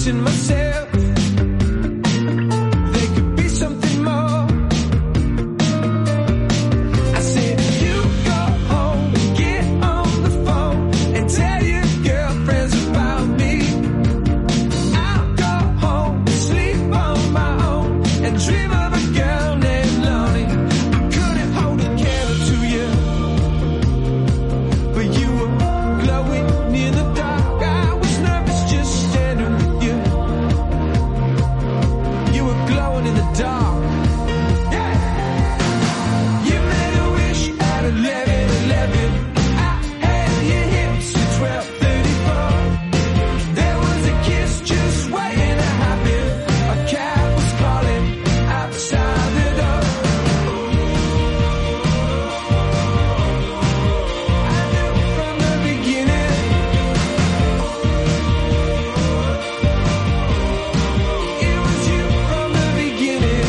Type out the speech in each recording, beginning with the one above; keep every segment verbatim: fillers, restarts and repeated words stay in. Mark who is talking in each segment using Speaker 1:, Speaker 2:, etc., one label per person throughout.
Speaker 1: missing myself. There could be something more. I said, you go home, get on the phone, and tell your girlfriends about me. I'll go home, sleep on my own, and dream of a girl named Lonnie. I couldn't hold a candle to you, but you were glowing near the dark. I was nervous just standing with you. You were glowing in the dark. Yeah. You made a wish at eleven eleven. I held your hips at twelve thirty-four. There was a kiss just waiting to happen. A cab was calling outside the door. I knew from the beginning. It was you from the beginning.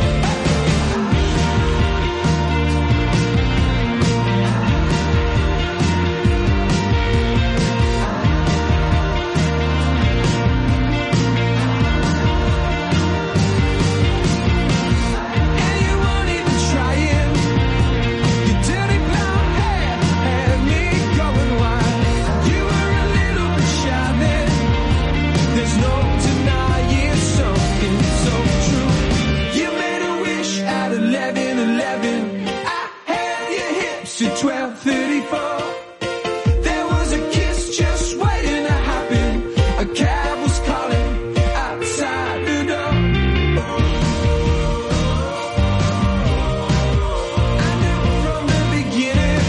Speaker 1: And you weren't even trying. Your dirty blonde hair had me going wild. You were a little bit shy then. There's no denying something so true. You made a wish at eleven eleven. I held your hips at twelve thirty-four. There was a kiss just waiting to happen. A cab was calling outside the door. I knew from the beginning.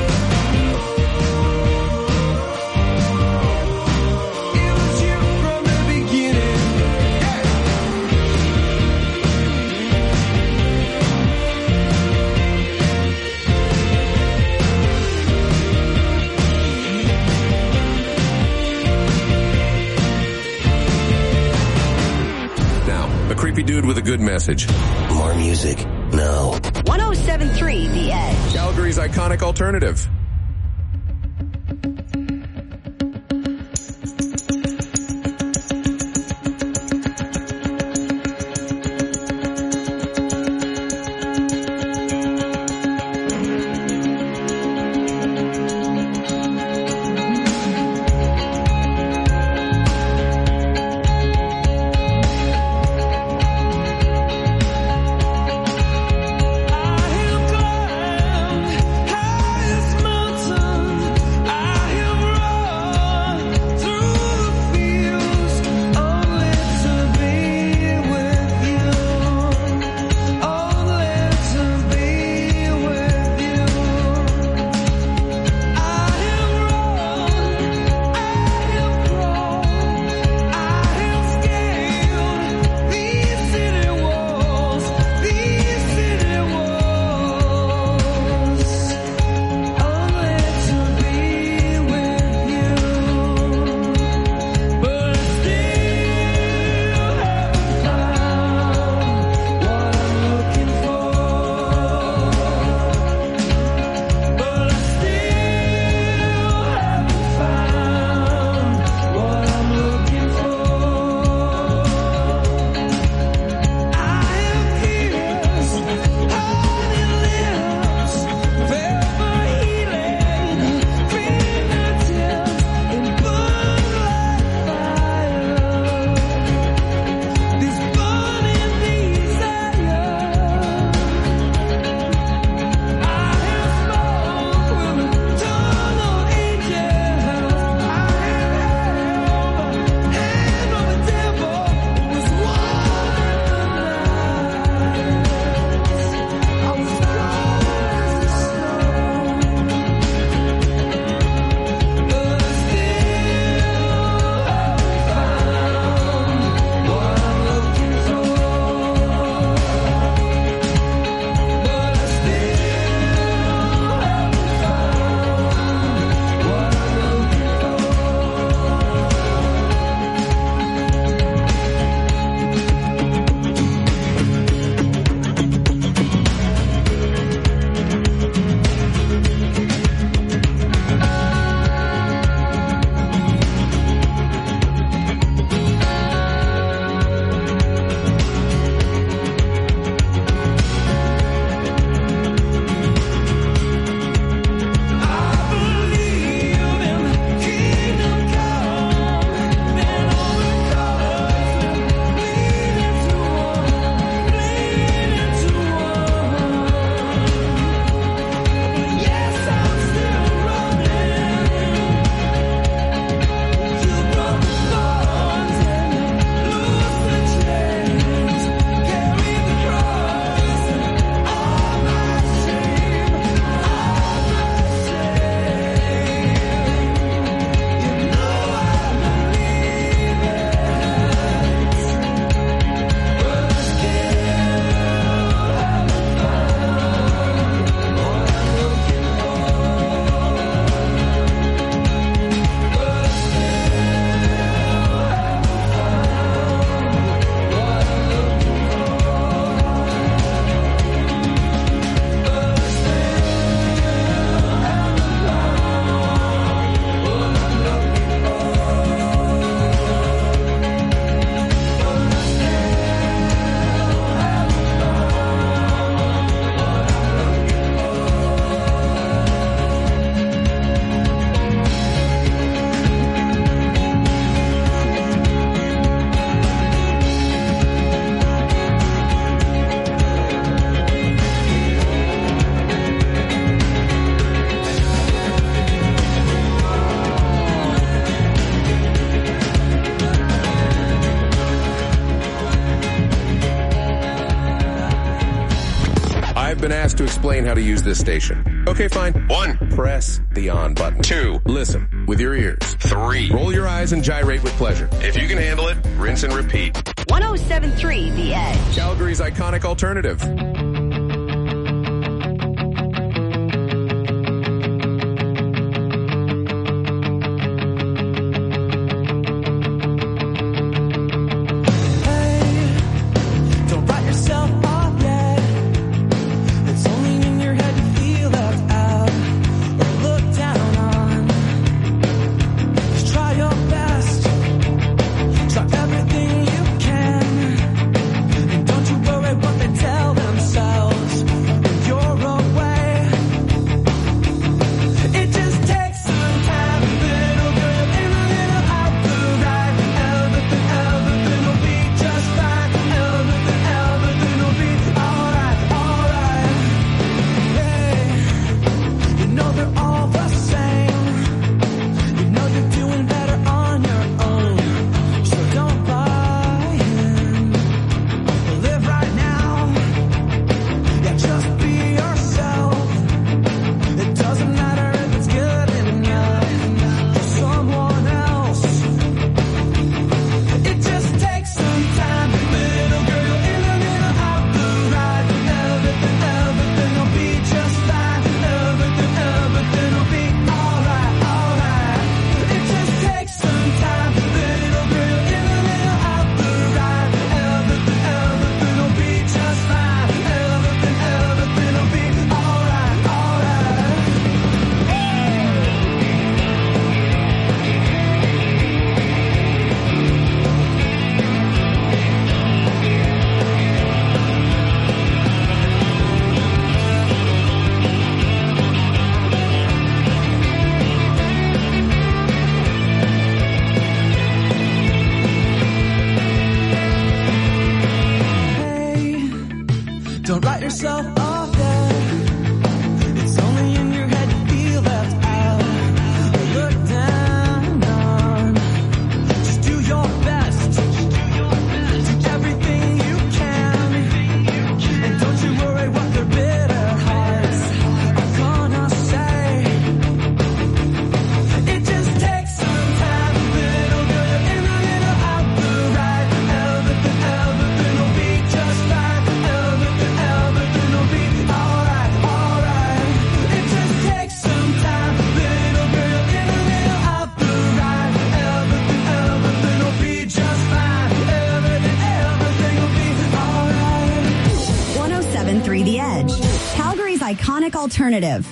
Speaker 1: It was you from the beginning. Yeah.
Speaker 2: Now, a creepy dude with a good message.
Speaker 3: More music? No.
Speaker 4: one oh seven point three The Edge.
Speaker 2: Calgary's iconic alternative.
Speaker 1: I am glad, high as my
Speaker 2: to explain how to use this station. Okay, fine.
Speaker 5: One.
Speaker 2: Press the on button.
Speaker 5: Two.
Speaker 2: Listen with your ears.
Speaker 5: Three.
Speaker 2: Roll your eyes and gyrate with pleasure.
Speaker 5: If you can handle it, rinse and repeat.
Speaker 4: one oh seven point three The Edge.
Speaker 2: Calgary's iconic alternative.
Speaker 4: Iconic alternative.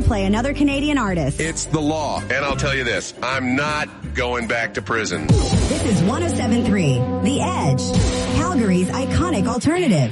Speaker 4: play another Canadian artist.
Speaker 2: It's the law.
Speaker 5: And I'll tell you this, I'm not going back to prison.
Speaker 4: This is one oh seven point three The Edge, Calgary's iconic alternative.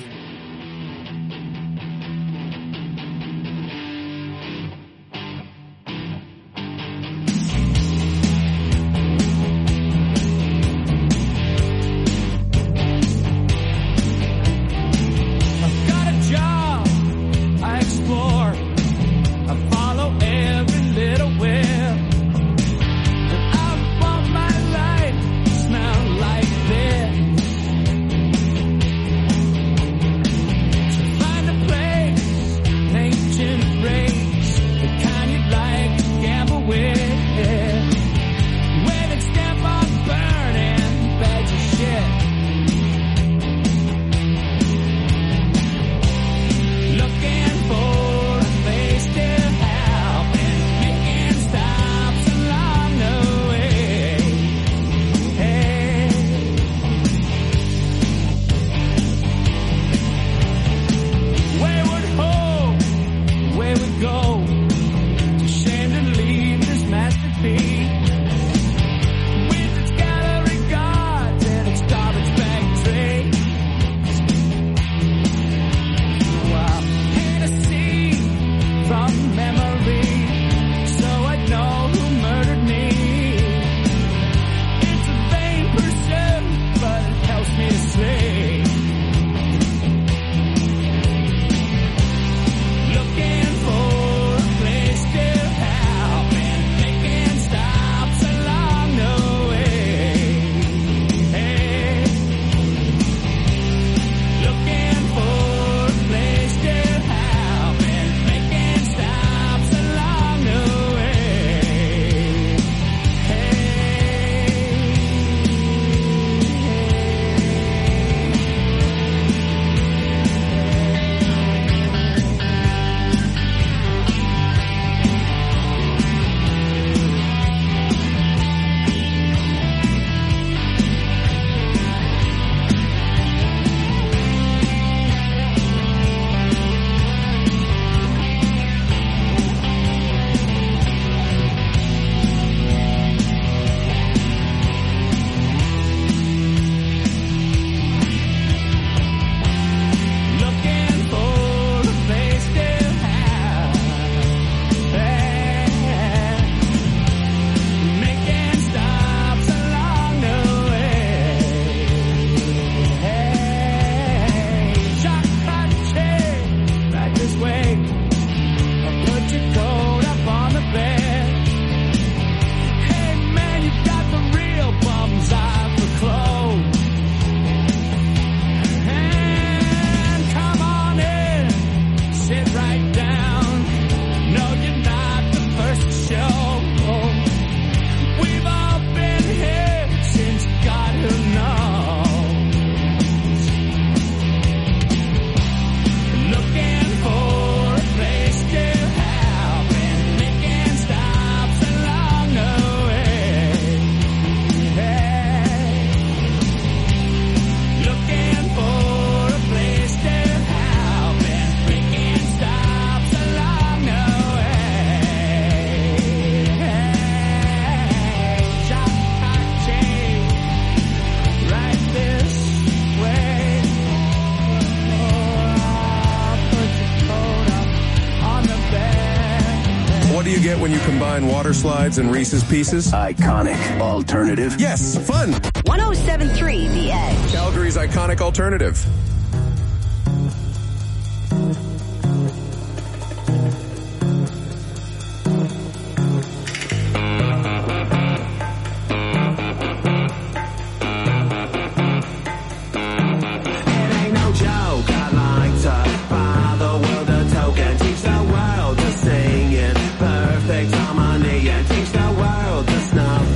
Speaker 2: When you combine water slides and Reese's Pieces?
Speaker 3: Iconic alternative.
Speaker 2: Yes, fun.
Speaker 4: one oh seven point three The Edge.
Speaker 2: Calgary's iconic alternative.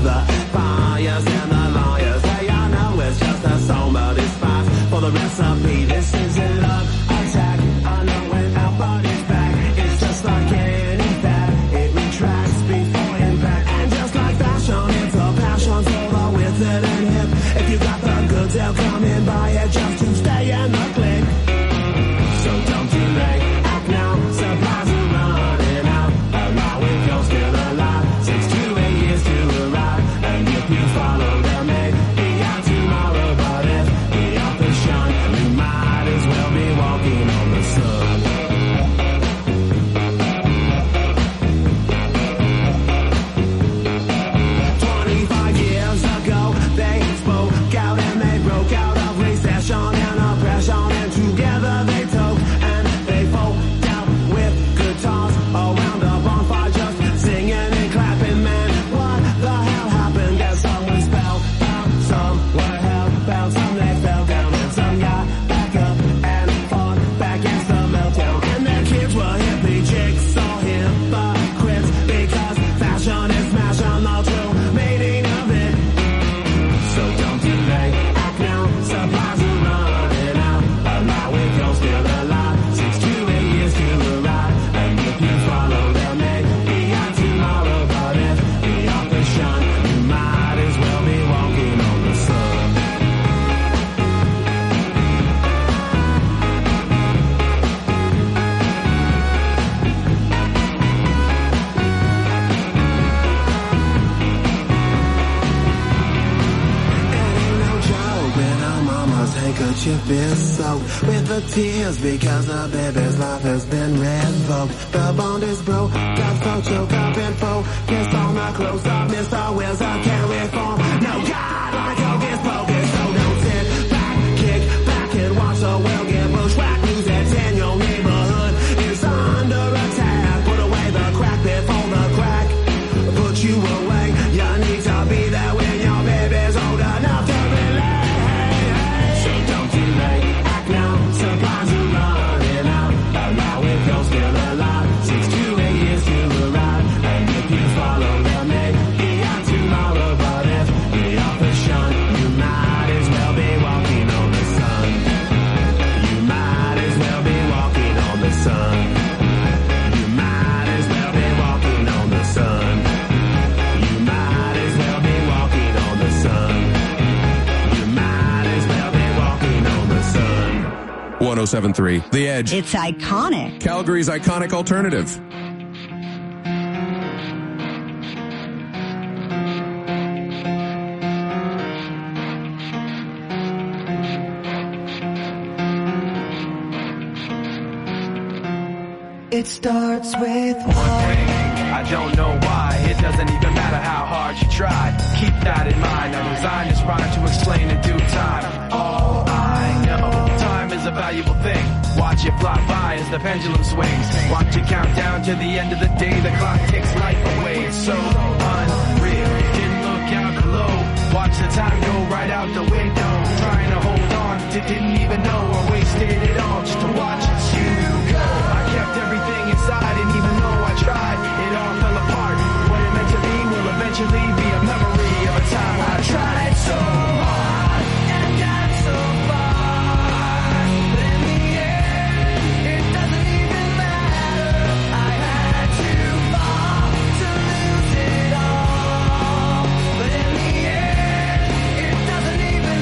Speaker 6: Somebody's spot for the recipe. the tears because the baby's life has been revoked. The bond is broke, got so choked up and focused on the close up. Mister Wills, I can't reform. No God, like hocus pocus. So don't sit back, kick back and watch the world get bushwhacked. News that's in your neighborhood is under attack. Put away the crack before the crack put you away. You need to be there when your baby's old enough to relate. So don't delay, act now. Supplies are running out. Allow it, you're still alive. Six to eight years to arrive. And if you follow the maybe on tomorrow, but if the offer's shown, you might as well be walking on the sun. You might as well be walking on the sun. You might as well be walking on the sun. You might as well be walking on the sun. You might as well be walking on the sun.
Speaker 2: one oh seven point three The Edge.
Speaker 4: It's iconic.
Speaker 2: Calgary's iconic alternative.
Speaker 1: It starts with one thing. I don't know why. It doesn't even matter how hard you try. Keep that in mind. I designed this rhyme to explain in due time. All I know, time is a valuable thing. Watch it fly by as the pendulum swings. Watch it count down to the end of the day. The clock takes life away. It's so unreal. Didn't look out below. Watch the time go right out the window. Trying to hold on to didn't even know I wasted it all just to watch you go. I kept everything inside, and even though I tried, it all fell apart. What it meant to be will eventually be a memory of a time I tried so hard and got so far. But in the end, it doesn't even matter. I had to fall to lose it all. But in the end, it doesn't even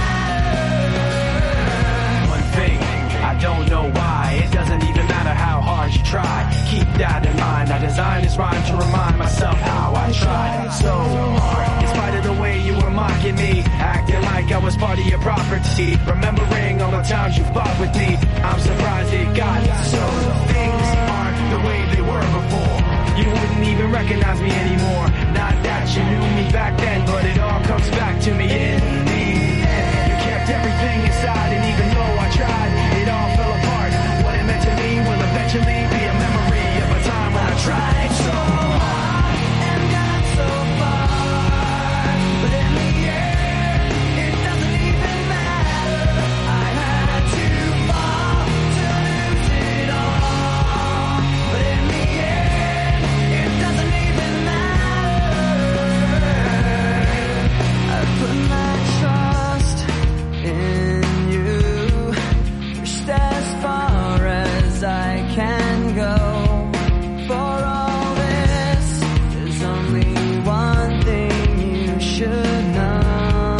Speaker 1: matter. One thing, I don't know why. It doesn't even matter how hard you try. Keep that in mind. I designed this rhyme to remind myself how I tried so hard. In spite of the way you were mocking me, acting like I was part of your property, remembering all the times you fought with me, I'm surprised it got so. Things aren't the way they were before. You wouldn't even recognize me anymore. Not that you knew me back then, but it all comes back to me in the end. You kept everything inside, and even though I tried, it all fell apart. What it meant to me will eventually be a memory of a time when I tried so hard and got so far. But in the end, it doesn't even matter. I had to fall to lose it all. But in the end, it doesn't even matter. I put my trust in you. Pushed as far as I can go. For all this, there's only one thing you should know.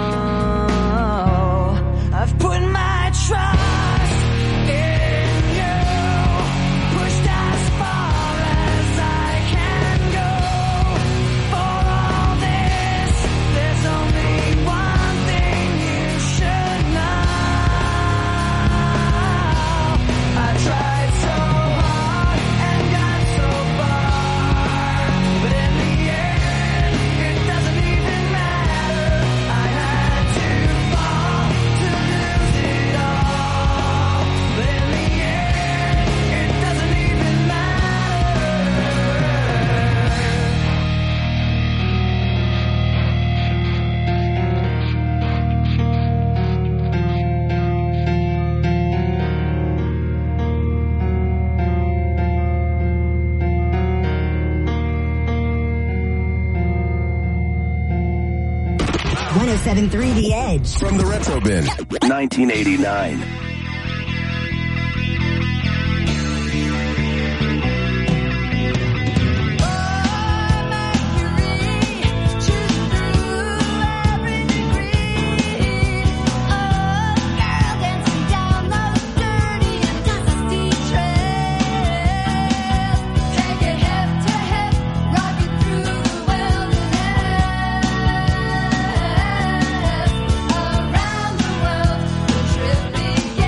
Speaker 1: I've put my trust in you. Pushed as far as I can go. For all this, there's only one thing you should know. I tried so hard and got so far, but in the end, it doesn't even matter. I had to fall to lose it all, but in the end, it doesn't even matter.
Speaker 4: one oh seven point three The Edge.
Speaker 2: From the Retro Bin.
Speaker 3: nineteen eighty-nine.
Speaker 7: Around the world, trip began.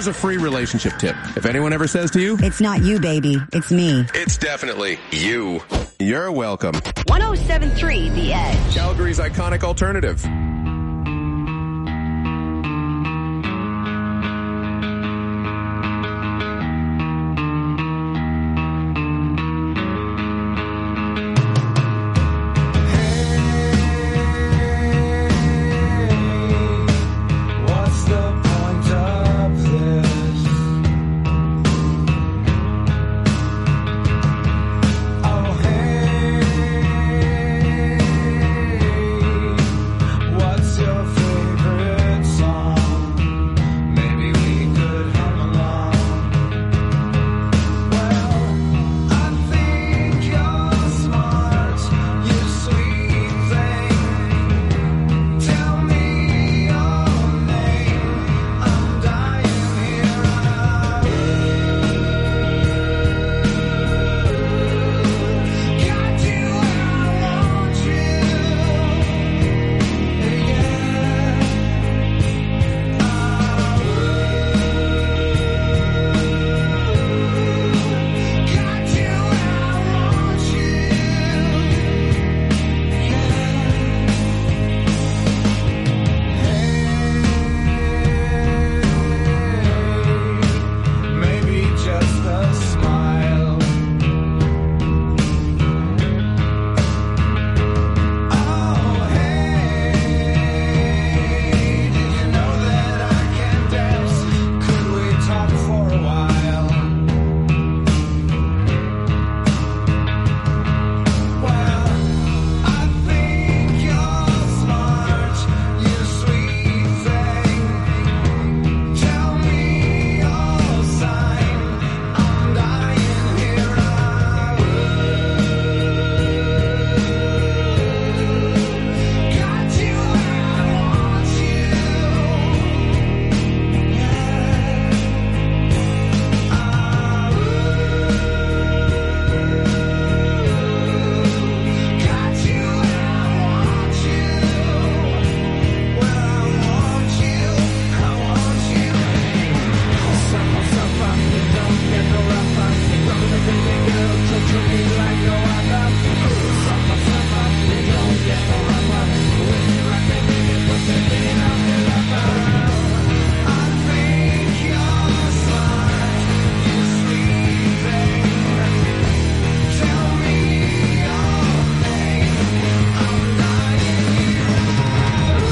Speaker 2: Here's a free relationship tip. If anyone ever says to you,
Speaker 4: It's not you, baby. It's me.
Speaker 5: It's definitely you.
Speaker 2: you're welcome.
Speaker 4: one oh seven point three The Edge.
Speaker 2: Calgary's iconic alternative.
Speaker 1: What's the point of this? Oh hey, what's your favorite song? Maybe we could hum along. Well, I think you're smart, you sweet thing. Tell me your name. I'm dying here. I got you, I want you. Got you, I want you. Maybe just a smile. Oh hey, did you know that I can dance? Could we talk for a while? Well, I think you're smart, you sweet thing. Tell me your sign. I'm dying here. I got you, I want you. Got you, I want you. Well, I want you, I want you. Suck myself up, you don't get no rougher. Rub it in the girl, treat me like no other. Suck myself up, you don't get no rougher. When you rock me, baby, put me in a lover. I think you're smart, you sweet thing. Tell me your name. I'm dying here.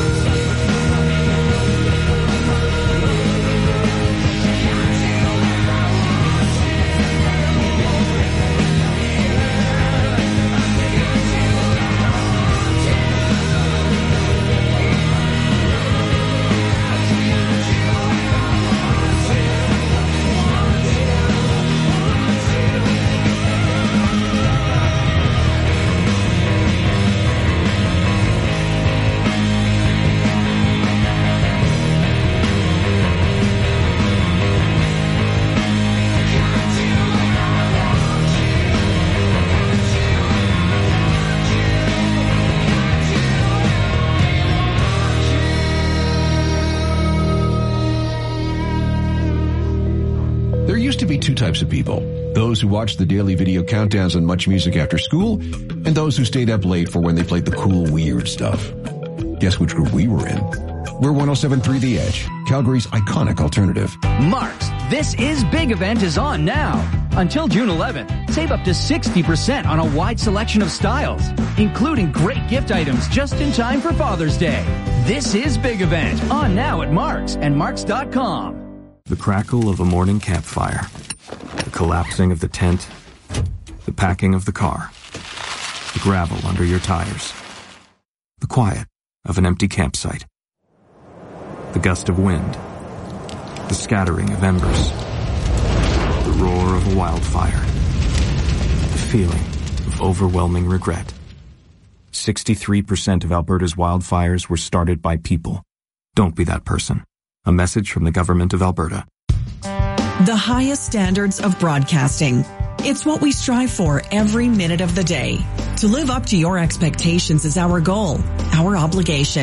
Speaker 7: There used to be two types of people. Those who watched the daily video countdowns on Much Music after school, and those who stayed up late for when they played the cool, weird stuff. Guess which group we were in? We're one oh seven point three The Edge, Calgary's iconic alternative.
Speaker 8: Marks, This Is Big event is on now. Until June eleventh, save up to sixty percent on a wide selection of styles, including great gift items just in time for Father's Day. This Is Big event on now at Marks and Marks dot com.
Speaker 9: The crackle of a morning campfire, the collapsing of the tent, the packing of the car, the gravel under your tires, the quiet of an empty campsite, the gust of wind, the scattering of embers, the roar of a wildfire, the feeling of overwhelming regret. sixty-three percent of Alberta's wildfires were started by people. Don't be that person. A message from the Government of Alberta.
Speaker 10: The highest standards of broadcasting. It's what we strive for every minute of the day. To live up to your expectations is our goal, our obligation.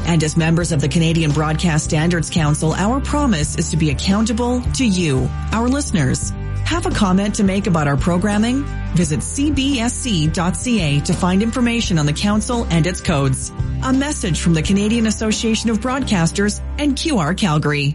Speaker 10: And as members of the Canadian Broadcast Standards Council, our promise is to be accountable to you, our listeners. Have a comment to make about our programming? Visit c b s c dot c a to find information on the council and its codes. A message from the Canadian Association of Broadcasters and Q R Calgary.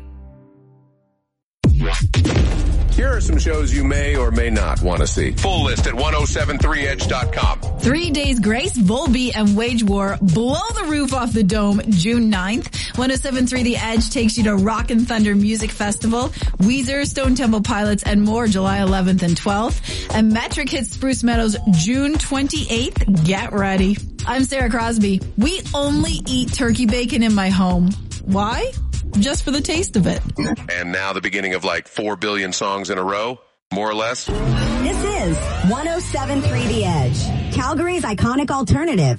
Speaker 5: Here are some shows you may or may not want to see. Full list at ten seventy-three edge dot com.
Speaker 11: Three Days Grace, Volbeat, and Wage War blow the roof off the dome June ninth. ten seventy-three The Edge takes you to Rock and Thunder Music Festival. Weezer, Stone Temple Pilots, and more July eleventh and twelfth. And Metric hits Spruce Meadows June twenty-eighth. Get ready. I'm Sarah Crosby. We only eat turkey bacon in my home. Why? Just for the taste of it.
Speaker 5: And now the beginning of like four billion songs in a row, more or less.
Speaker 4: This is ten seventy-three The Edge, Calgary's iconic alternative.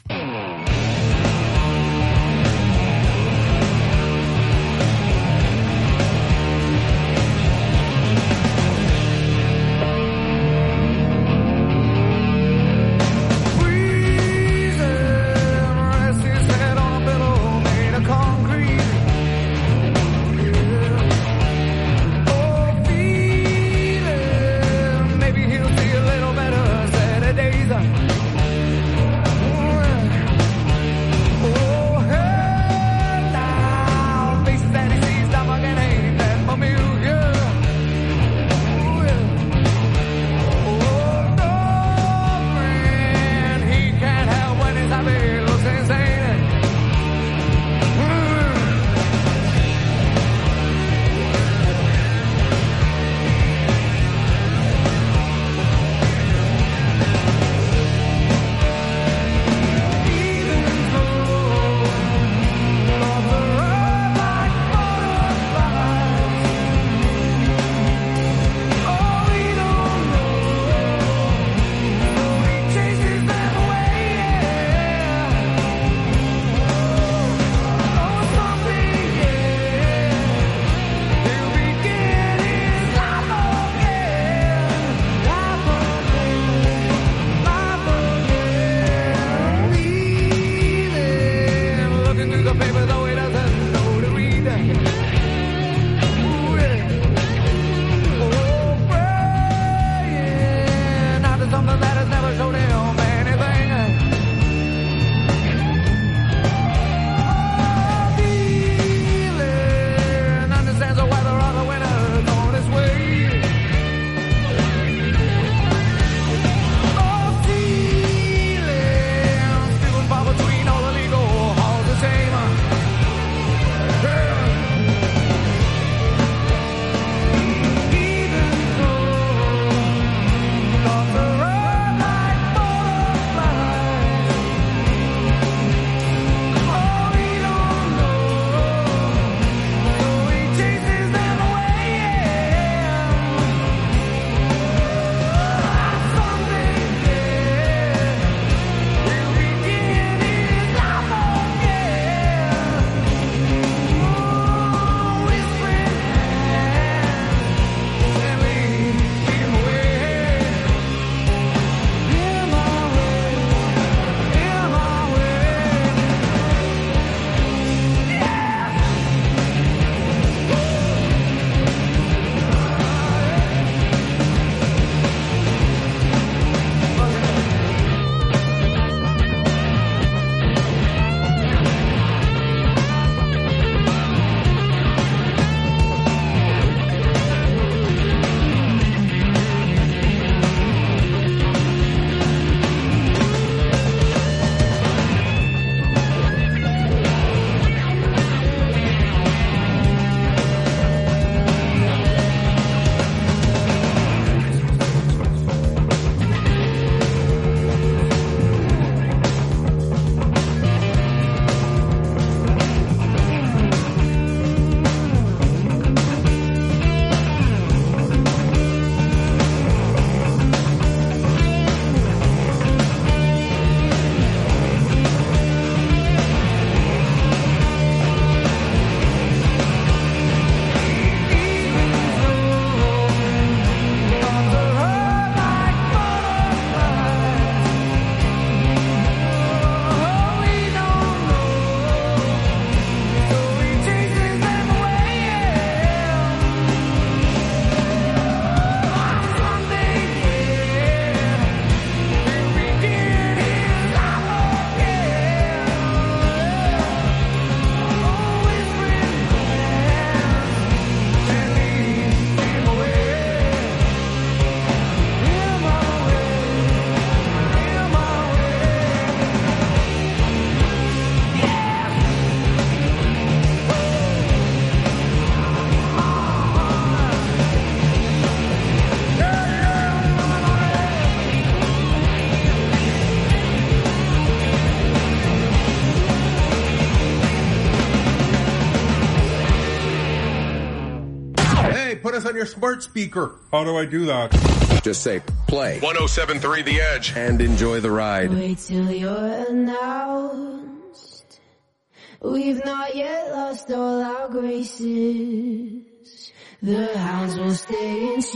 Speaker 12: us on your smart speaker. How do I do that?
Speaker 5: Just say play. one oh seven point three The Edge. And enjoy the ride.
Speaker 13: Wait till you're announced. We've not yet lost all our graces. The hounds will stay in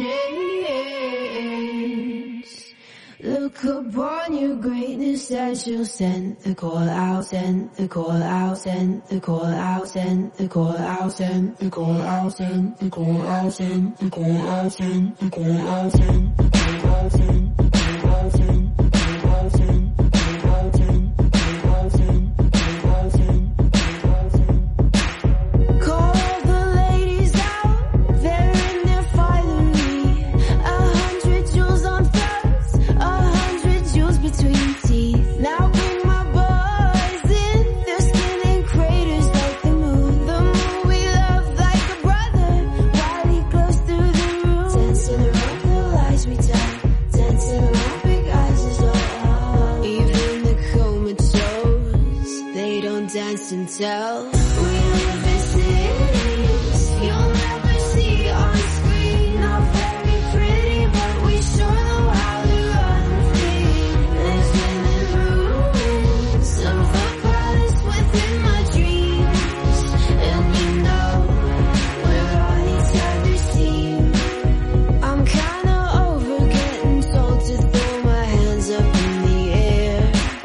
Speaker 13: chains. Look upon your greatness as you'll send the call out, send the call out, send the call out, send the call out, send the call out, send the call out, send the call out, send the call out, send the call out, send the call out, send the call out, send the call out, send the call out, send the call out, send the call out, send. Call the ladies out, they're in their finery. A hundred jewels on throats, a hundred jewels between teeth. Now bring my boys in, their skin in craters like the moon. The moon we love like a brother, while he glows through the room. Dancing around the lies we tell, dancing around big eyes is all. Even the comatose, they don't dance and tell. We live in cities you'll never see on screen. Not very pretty, but we sure know how to run free. Living in ruins of the palace within my dreams. And you know, we're on each other's team. I'm kinda over getting told to throw my hands up in the air.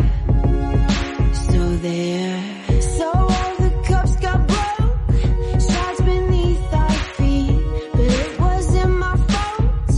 Speaker 13: So there. So all the cups got broke, shards beneath our feet. But it wasn't my fault.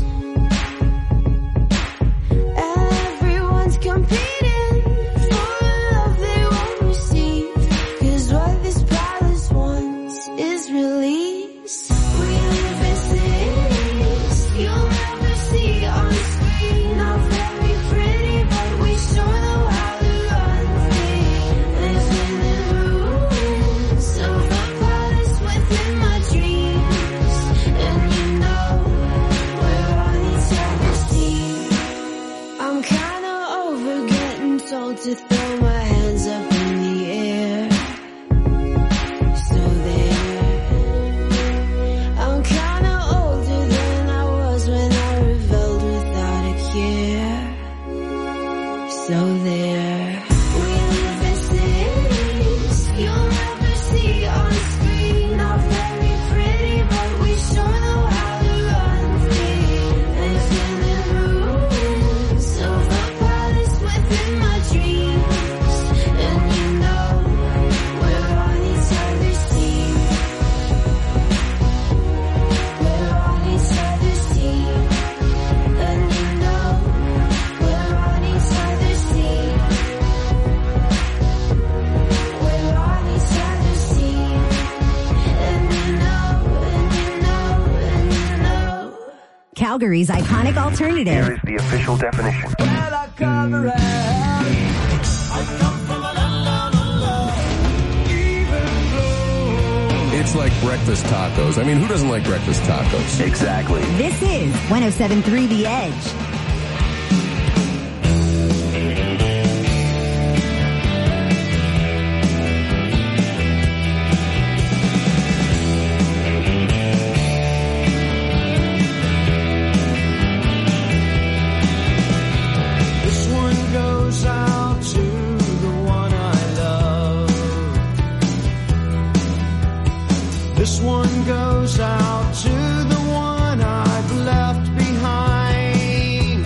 Speaker 13: And everyone's competing for a love they won't receive. Cause what this palace wants is release. We live in cities you'll never see on screen. Not very pretty, but we sure know how to run free. Living in ruins of the palace within my dreams. And you know, we're on each other's team. I'm kinda over getting told to throw my hands up in the air. So there. I'm kinda older than I was when I rebelled without a care. So there. We live in cities you'll never see on screen. Not very pretty, but we sure know how to run free. Living in ruins of the palace within my dreams. And you know, we're on each other's team. We're on each other's team. And you know, we're on each other's team. We're on each other's team. And you know, and you know, and you know.
Speaker 4: Calgary's iconic alternative.
Speaker 3: Here is the official definition.
Speaker 5: It's like breakfast tacos. I mean, who doesn't like breakfast tacos?
Speaker 3: Exactly.
Speaker 4: This is one oh seven point three The Edge.
Speaker 1: This one goes out to the one I love. This one goes out to the one I've left behind.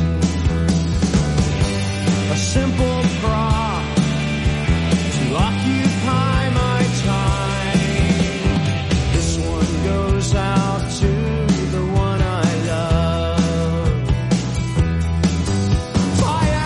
Speaker 1: A simple prop to occupy my time. This one goes out to the one I love. Fire!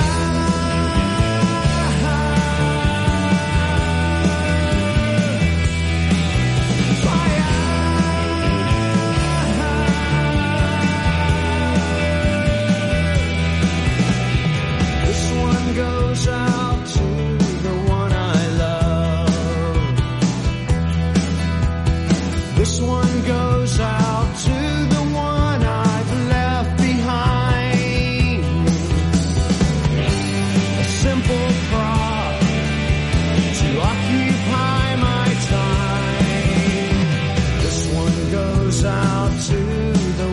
Speaker 1: This one goes out to the one I love. This one goes out to the one I've left behind. A simple prop to occupy my time. This one goes out to the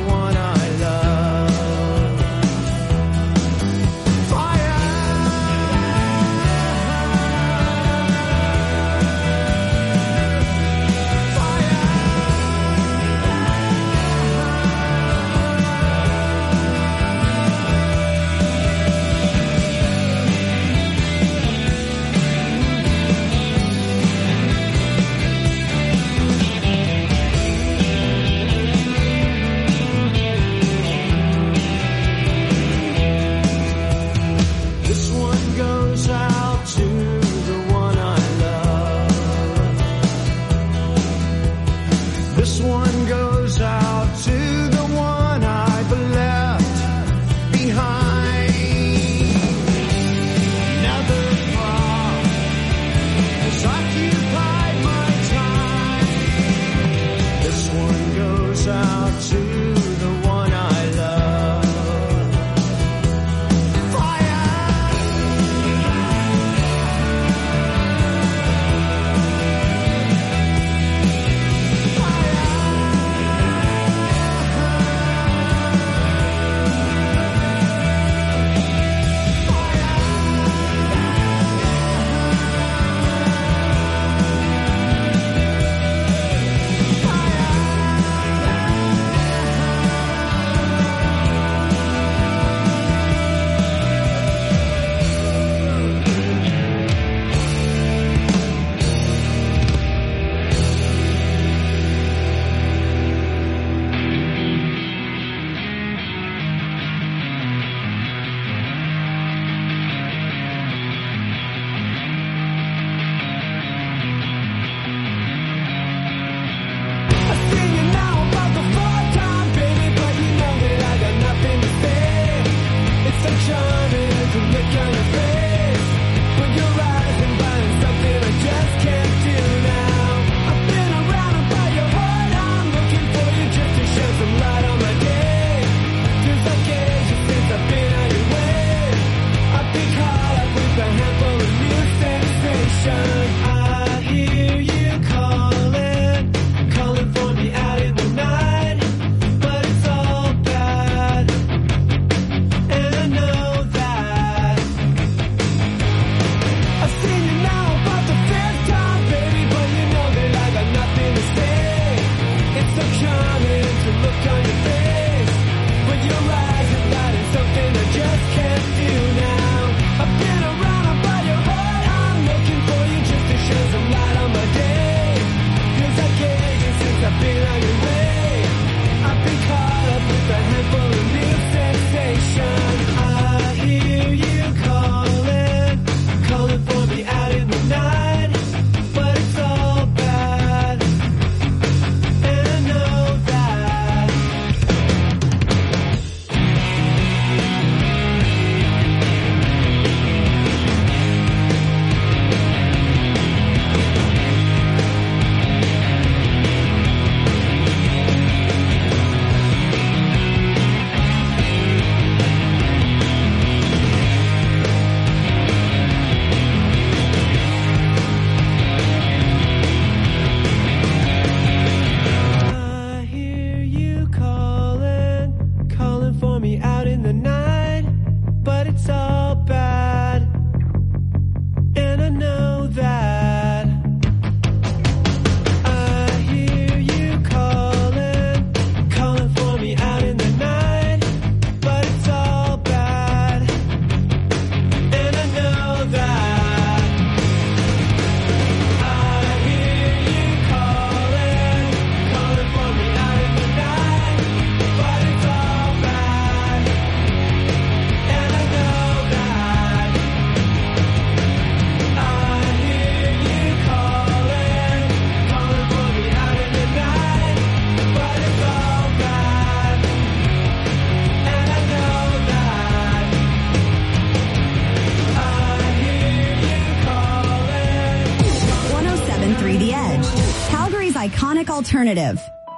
Speaker 4: iconic alternative.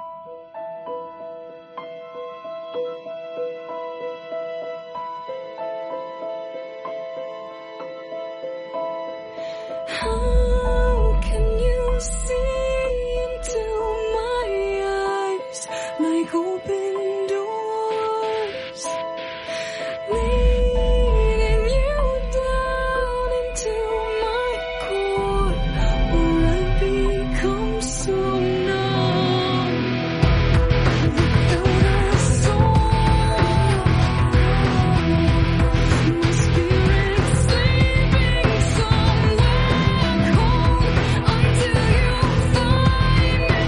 Speaker 1: How can you see into my eyes like open doors, leading you down into my core, where I become so numb without a soul. My spirit's sleeping somewhere cold until you find me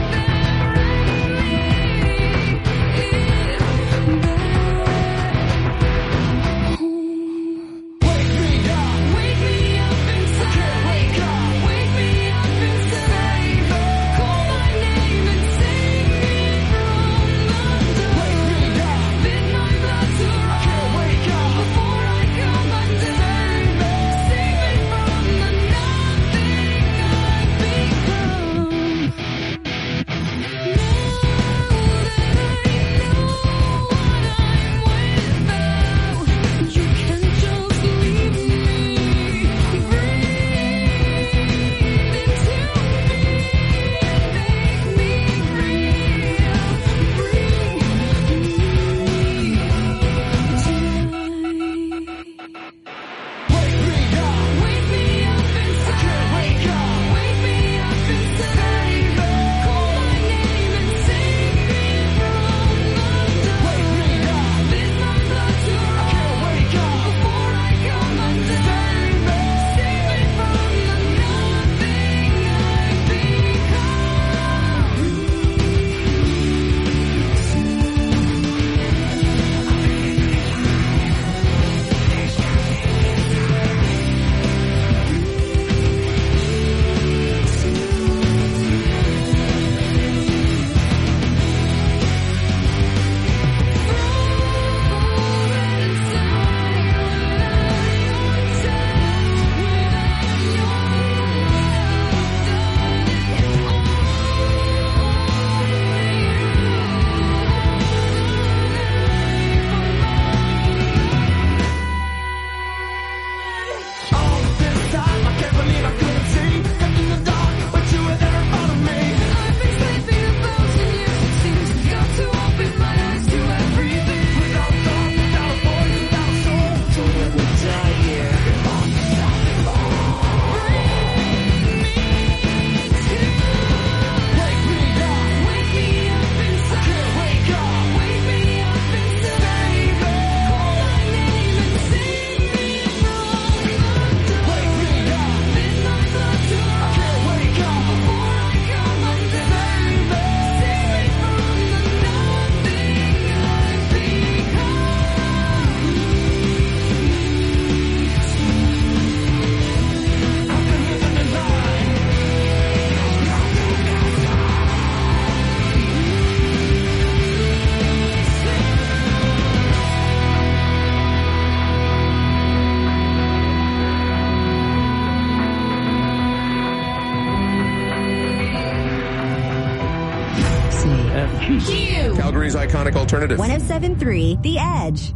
Speaker 5: Calgary's iconic alternative.
Speaker 4: one oh seven point three The Edge.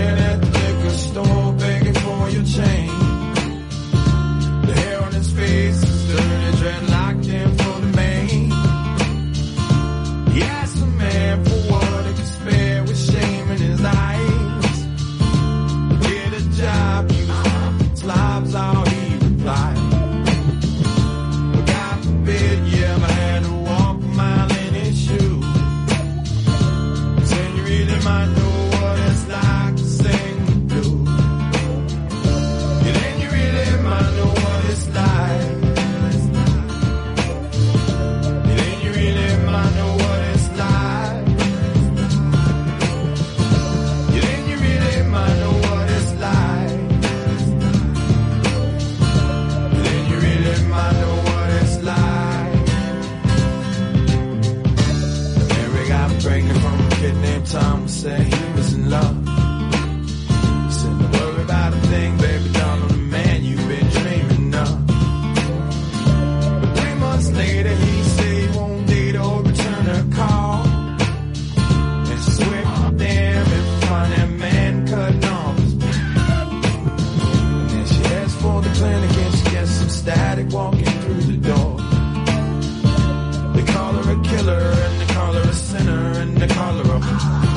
Speaker 6: Face pregnant from a kid named Tom, said he was in love. Said, don't worry about a thing, baby, doll, I'm the man you've been dreaming of. But three months later, he said he won't date or return her call. And she swear, oh, damn, if I find that man cutting off his beard. And then she asked for the clinic and she gets some static walking through the door. They call her a killer and they call her a sinner and they call her a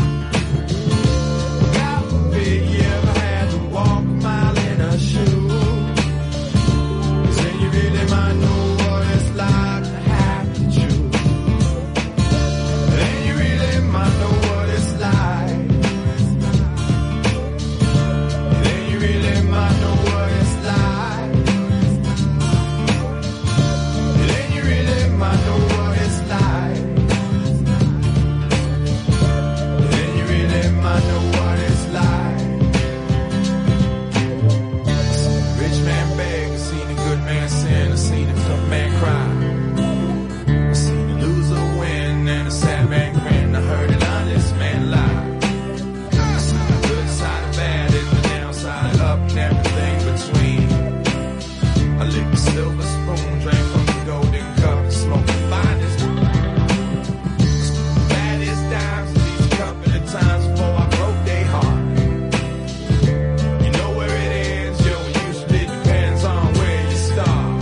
Speaker 6: God forbid you ever had to walk a mile in her shoes. 'Cause then you really might know what it's like to have to choose. Then you really might know what it's like. Then you really might know what it's like. Then you really might know what it's like. Then you really might know what it's like. I seen a rich man beg, I seen a good man sin, I seen a tough man cry. I seen a loser win and a sad man grin. I heard an honest man lie. I seen the good side of bad and the downside up and everything between. I licked the silver spoon, drank from the golden cup, smoked the finest baddest dimes these couple of times before I broke their heart. You know where it ends, yo, it usually depends on where you start.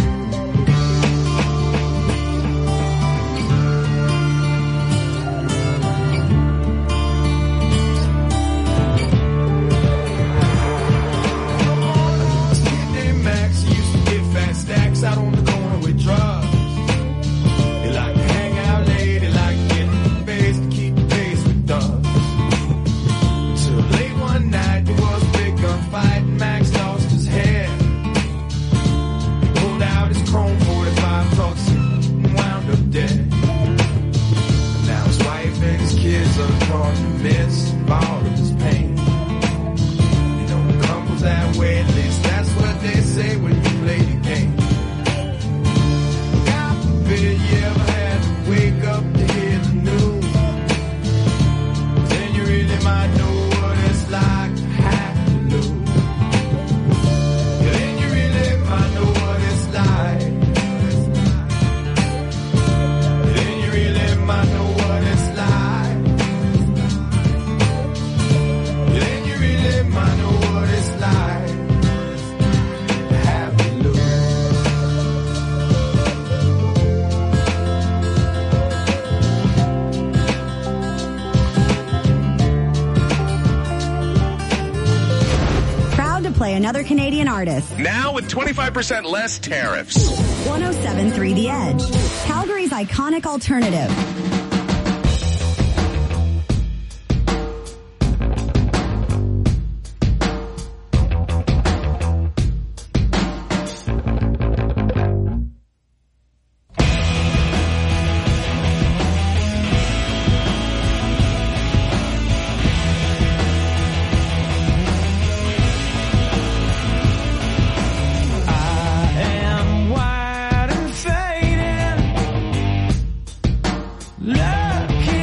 Speaker 6: A kid named Max, he used to get fat stacks out on the corner with drugs. He liked to hang out late, he liked to get in the face to keep the pace with thugs. Till late one night, there was a big gunfight and Max lost his head. He pulled out his chrome forty-five Tucks and wound up dead. Now his wife and his kids are caught in the midst of all of his pain. You know, it crumbles that way, at least that's what they say when you play the game. God forbid you ever had to wake up to hear the news. Then you really might know what it's like to have to lose. Then you really might know what it's like. Then you really might know what it's like. Then you really might know what it's like to have to lose.
Speaker 4: Proud to play another Canadian artist.
Speaker 5: Now with twenty-five percent less tariffs.
Speaker 4: one oh seven point three The Edge, Calgary's iconic alternative.
Speaker 6: I am white and fading, looking